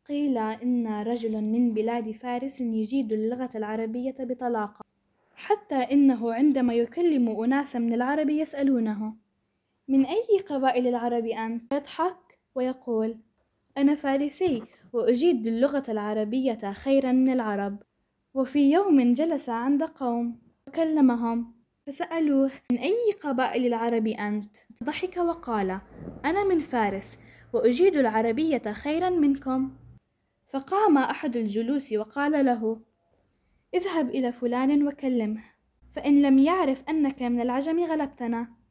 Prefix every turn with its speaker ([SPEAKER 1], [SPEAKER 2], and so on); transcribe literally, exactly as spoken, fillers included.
[SPEAKER 1] قيل إن رجلا من بلاد فارس يجيد اللغة العربية بطلاقة، حتى إنه عندما يكلم أناس من العرب يسألونه: من أي قبائل العرب أنت؟ يضحك ويقول: أنا فارسي وأجيد اللغة العربية خيرا من العرب. وفي يوم جلس عند قوم وكلمهم، فسألوه: من أي قبائل العرب أنت؟ ضحك وقال: أنا من فارس وأجيد العربية خيرا منكم. فقام أحد الجلوس وقال له: اذهب إلى فلان وكلمه، فإن لم يعرف أنك من العجم غلبتنا.